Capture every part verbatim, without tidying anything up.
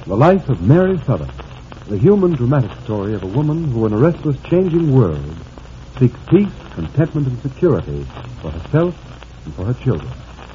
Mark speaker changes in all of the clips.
Speaker 1: The Life of Mary Southern, the human dramatic story of a woman who in a restless, changing world seeks peace, contentment, and security for herself and for her children.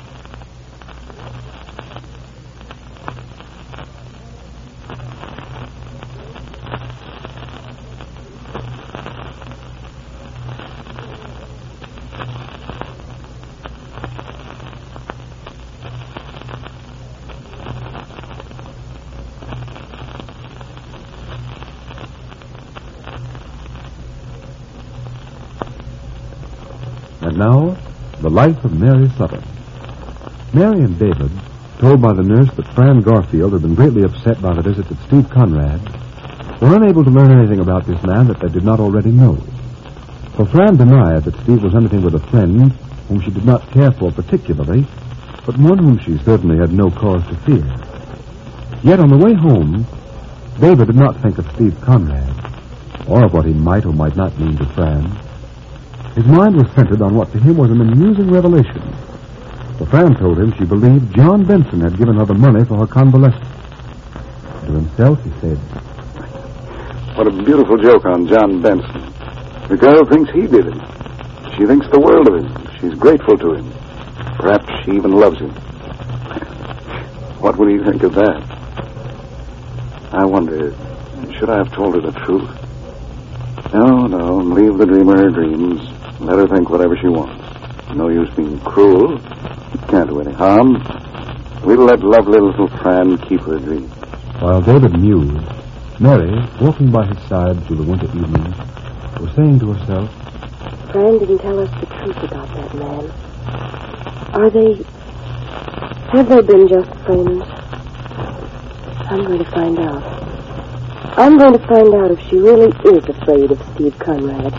Speaker 1: And now, the life of Mary Southern. Mary and David, told by the nurse that Fran Garfield had been greatly upset by the visit of Steve Conrad, were unable to learn anything about this man that they did not already know. For Fran denied that Steve was anything but a friend whom she did not care for particularly, but one whom she certainly had no cause to fear. Yet on the way home, David did not think of Steve Conrad, or of what he might or might not mean to Fran. His mind was centered on what to him was an amusing revelation. For Fran told him she believed John Benson had given her the money for her convalescence. To himself, he said,
Speaker 2: "What a beautiful joke on John Benson. The girl thinks he did it. She thinks the world of him. She's grateful to him. Perhaps she even loves him. What would he think of that? I wonder, should I have told her the truth? No, no, leave the dreamer her dreams. Let her think whatever she wants. No use being cruel. Can't do any harm. We'll let lovely little Fran keep her dreams."
Speaker 1: While David mused, Mary, walking by his side through the winter evenings, was saying to herself,
Speaker 3: Fran didn't tell us the truth about that man. Are they... have they been just friends? I'm going to find out. I'm going to find out if she really is afraid of Steve Conrad.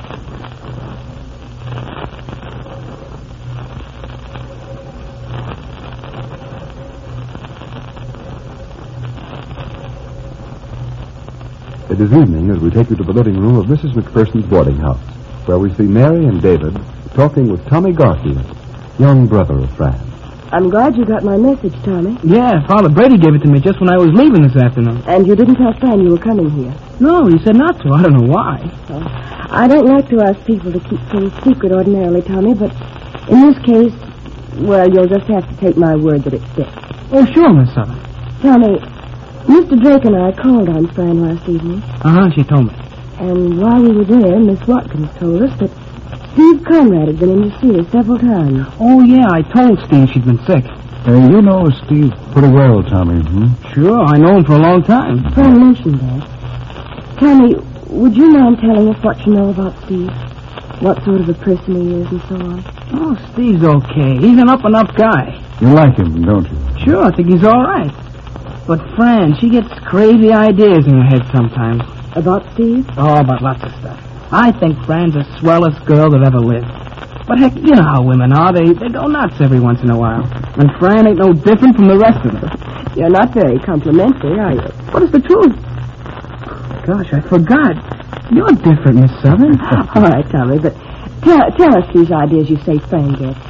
Speaker 1: It is evening as we take you to the living room of Missus McPherson's boarding house, where we see Mary and David talking with Tommy Garfield, young brother of Fran.
Speaker 3: I'm glad you got my message, Tommy.
Speaker 4: Yeah, Father Brady gave it to me just when I was leaving this afternoon.
Speaker 3: And you didn't tell Fran you were coming here?
Speaker 4: No, he said not to. I don't know why.
Speaker 3: Oh, I don't like to ask people to keep things secret ordinarily, Tommy, but in this case, well, you'll just have to take my word that it's fixed.
Speaker 4: Oh, sure, Miss Southern.
Speaker 3: Tommy, Mister Drake and I called on Fran last evening.
Speaker 4: Uh-huh, she told me.
Speaker 3: And while we were there, Miss Watkins told us that Steve Conrad had been in to see her several times.
Speaker 4: Oh, yeah, I told Steve she'd been sick.
Speaker 2: Uh, you know Steve pretty well, Tommy, hmm?
Speaker 4: Sure, I know him for a long time.
Speaker 3: Fran mentioned that. Tommy, would you mind telling us what you know about Steve? What sort of a person he is and so on?
Speaker 4: Oh, Steve's okay. He's an up-and-up guy.
Speaker 2: You like him, don't you?
Speaker 4: Sure, I think he's all right. But Fran, she gets crazy ideas in her head sometimes.
Speaker 3: About Steve?
Speaker 4: Oh, about lots of stuff. I think Fran's the swellest girl that ever lived. But heck, you know how women are. They they go nuts every once in a while. And Fran ain't no different from the rest of them.
Speaker 3: You're not very complimentary, are you?
Speaker 4: What is the truth? Gosh, I forgot. You're different, Miss Southern.
Speaker 3: All right, Tommy, but tell, tell us these ideas you say Fran gets.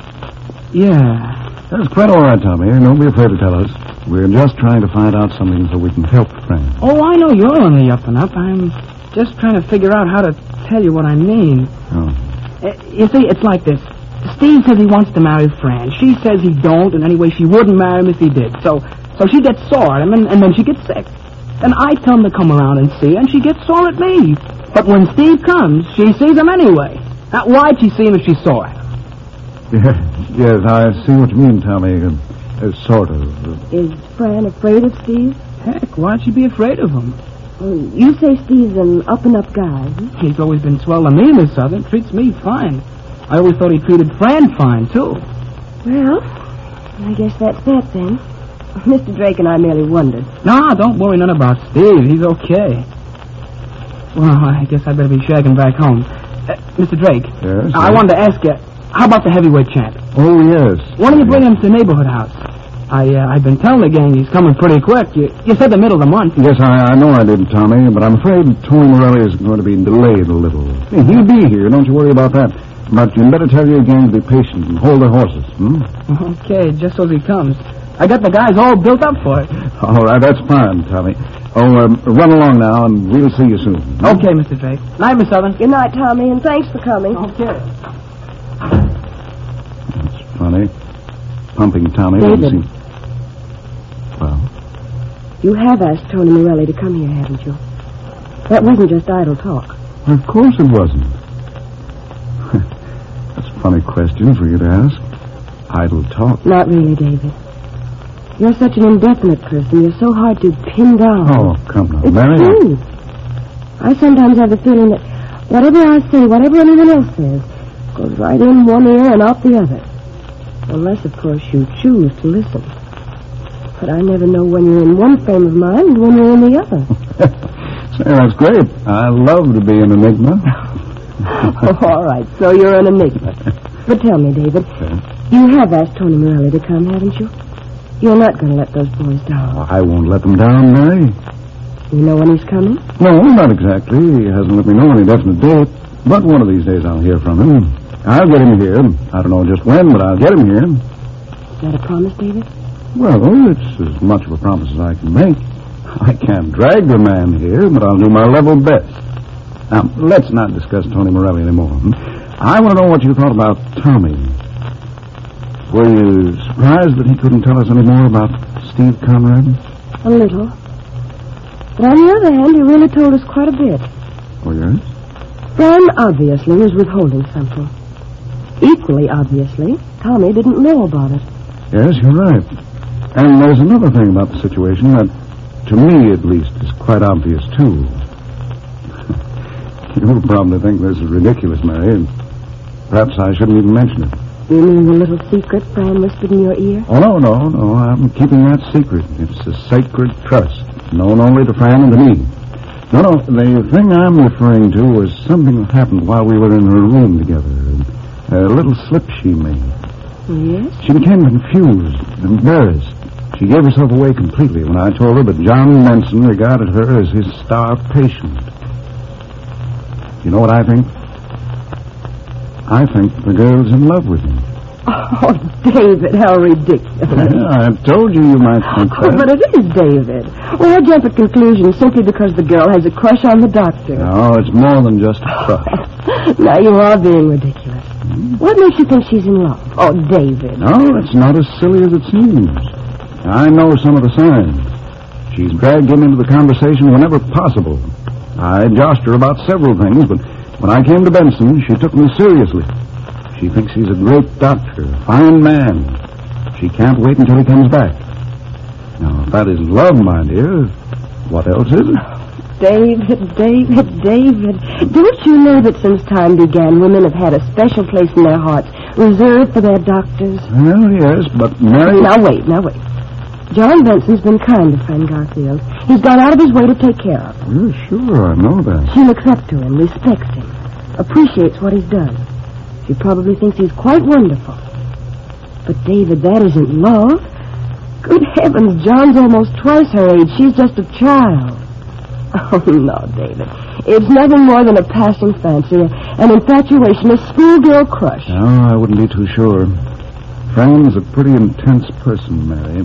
Speaker 4: Yeah.
Speaker 2: That's quite all right, Tommy. Don't be afraid to tell us. We're just trying to find out something so we can help Fran.
Speaker 4: Oh, I know you're on the up and up. I'm just trying to figure out how to tell you what I mean.
Speaker 2: Oh.
Speaker 4: Uh, you see, it's like this. Steve says he wants to marry Fran. She says he don't, and anyway, she wouldn't marry him if he did. So so she gets sore at him, and, and then she gets sick. And I tell him to come around and see, and she gets sore at me. But when Steve comes, she sees him anyway. Now, why'd she see him if she's sore at him?
Speaker 2: Yeah, yes, I see what you mean, Tommy. Uh, uh, sort of.
Speaker 3: Is Fran afraid of Steve?
Speaker 4: Heck, why'd she be afraid of him?
Speaker 3: Well, you say Steve's an up-and-up guy, hmm?
Speaker 4: He's always been swell to me, Miss Southern. Treats me fine. I always thought he treated Fran fine, too.
Speaker 3: Well, I guess that's that, then. Mister Drake and I merely wondered.
Speaker 4: Nah, don't worry none about Steve. He's okay. Well, I guess I'd better be shagging back home. Uh, Mister Drake.
Speaker 2: Yes?
Speaker 4: I
Speaker 2: yes.
Speaker 4: wanted to ask you, how about the heavyweight champ?
Speaker 2: Oh, yes.
Speaker 4: Why don't you bring him to the neighborhood house? I, uh, I've been telling the gang he's coming pretty quick. You, you said the middle of the month.
Speaker 2: Yes, I, I know I did, Tommy, but I'm afraid Tony Morelli is going to be delayed a little. Hey, he'll be here. Don't you worry about that. But you'd better tell your gang to be patient and hold their horses, hmm?
Speaker 4: Okay, just so he comes. I got the guys all built up for it.
Speaker 2: All right, that's fine, Tommy. Oh, um, run along now, and we'll see you soon.
Speaker 4: Okay, Mister Drake. Night, Miss Southern.
Speaker 3: Good night, Tommy, and thanks for coming.
Speaker 4: Okay.
Speaker 2: That's funny. Pumping Tommy.
Speaker 3: David.
Speaker 2: See... Well,
Speaker 3: You have asked Tony Morelli to come here, haven't you? That wasn't just idle talk.
Speaker 2: of course it wasn't. That's a funny question for you to ask. Idle talk.
Speaker 3: Not really, David. You're such an indefinite person. You're so hard to pin down.
Speaker 2: Oh, come now,
Speaker 3: It's
Speaker 2: Mary.
Speaker 3: true. I sometimes have the feeling that whatever I say, whatever anyone else says, goes right in one ear and out the other. Unless, of course, you choose to listen. But I never know when you're in one frame of mind and when you're in the other.
Speaker 2: Say, that's great. I love to be an enigma.
Speaker 3: Oh, all right, so you're an enigma. But tell me, David, you have asked Tony Morelli to come, haven't you? You're not going to let those boys down.
Speaker 2: I won't let them down, Mary.
Speaker 3: You know when he's coming?
Speaker 2: No, not exactly. He hasn't let me know any definite date. But one of these days I'll hear from him. I'll get him here. I don't know just when, but I'll get him here.
Speaker 3: Is that a promise, David?
Speaker 2: Well, it's as much of a promise as I can make. I can't drag the man here, but I'll do my level best. Now, let's not discuss Tony Morelli anymore. hmm? I want to know what you thought about Tommy. Were you surprised that he couldn't tell us any more about Steve Conrad?
Speaker 3: A little. But on the other hand, he really told us quite a bit.
Speaker 2: Oh, yes?
Speaker 3: Fran obviously was withholding something. Equally obviously, Tommy didn't know about it.
Speaker 2: Yes, you're right. And there's another thing about the situation that, to me at least, is quite obvious, too. You'll probably think this is ridiculous, Mary, and perhaps I shouldn't even mention it.
Speaker 3: You mean the little secret Fran whispered in your ear?
Speaker 2: Oh, no, no, no, I'm keeping that secret. It's a sacred trust, known only to Fran and to me. No, no, the thing I'm referring to was something that happened while we were in her room together. A little slip she made.
Speaker 3: Yes?
Speaker 2: She became confused, embarrassed. She gave herself away completely when I told her that John Benson regarded her as his star patient. You know what I think? I think the girl's in love with him.
Speaker 3: Oh, David, how ridiculous.
Speaker 2: Yeah, I told you you might think
Speaker 3: Oh,
Speaker 2: that.
Speaker 3: but it is David. Well, I jump at conclusions simply because the girl has a crush on the doctor.
Speaker 2: No, it's more than just a crush.
Speaker 3: Now you are being ridiculous. What makes you think she's in love? Oh, David.
Speaker 2: No, it's not as silly as it seems. I know some of the signs. She's dragged him into the conversation whenever possible. I joshed her about several things, but when I came to Benson, she took me seriously. She thinks he's a great doctor, a fine man. She can't wait until he comes back. Now, if that isn't love, my dear, what else is it?
Speaker 3: David, David, David. Don't you know that since time began, women have had a special place in their hearts, reserved for their doctors?
Speaker 2: Well, yes, but Mary...
Speaker 3: Now, wait, now, wait. John Benson's been kind to friend Garfield. He's gone out of his way to take care of her.
Speaker 2: Well, sure, I know that.
Speaker 3: She looks up to him, respects him, appreciates what he's done. She probably thinks he's quite wonderful. But, David, that isn't love. Good heavens, John's almost twice her age. She's just a child. Oh, no, David. It's nothing more than a passing fancy, an infatuation, a schoolgirl crush.
Speaker 2: No, I wouldn't be too sure. Fran's a pretty intense person, Mary.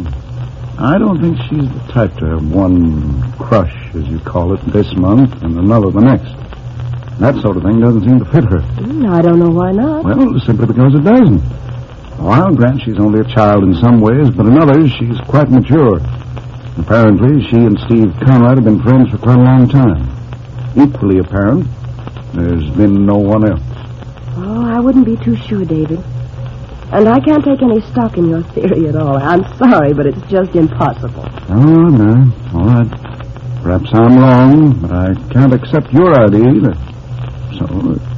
Speaker 2: I don't think she's the type to have one crush, as you call it, this month and another the next. That sort of thing doesn't seem to fit her.
Speaker 3: Mm, I don't know why not.
Speaker 2: Well, simply because it doesn't. Oh, I'll grant she's only a child in some ways, but in others she's quite mature. Apparently, she and Steve Conrad have been friends for quite a long time. Equally apparent, there's been no one else.
Speaker 3: Oh, I wouldn't be too sure, David. And I can't take any stock in your theory at all. I'm sorry, but it's just impossible.
Speaker 2: Oh, no. All right. Perhaps I'm wrong, but I can't accept your idea either. So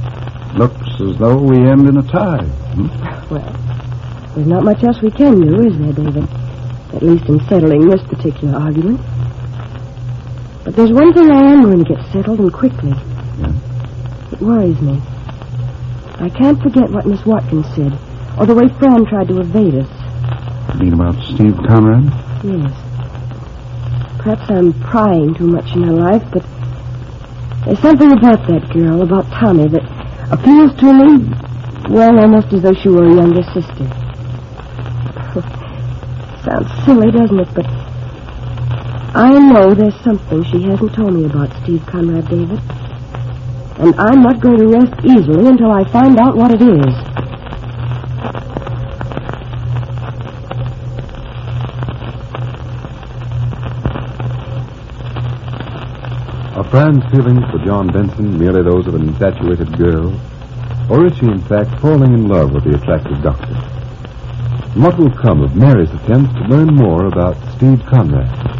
Speaker 2: it looks as though we end in a tie. Hmm?
Speaker 3: Well, there's not much else we can do, is there, David? At least in settling this particular argument. But there's one thing I am going to get settled, and quickly.
Speaker 2: Yeah?
Speaker 3: It worries me. I can't forget what Miss Watkins said, or the way Fran tried to evade us.
Speaker 2: You mean about Steve Conrad?
Speaker 3: Yes. Perhaps I'm prying too much in her life, but there's something about that girl, about Tommy, that appeals to me, well, almost as though she were a younger sister. Sounds silly, doesn't it? But I know there's something she hasn't told me about Steve Conrad, David. And I'm not going to rest easily until I find out what it is.
Speaker 1: Are Fran's feelings for John Benson merely those of an infatuated girl? Or is she, in fact, falling in love with the attractive doctor? And what will come of Mary's attempts to learn more about Steve Conrad?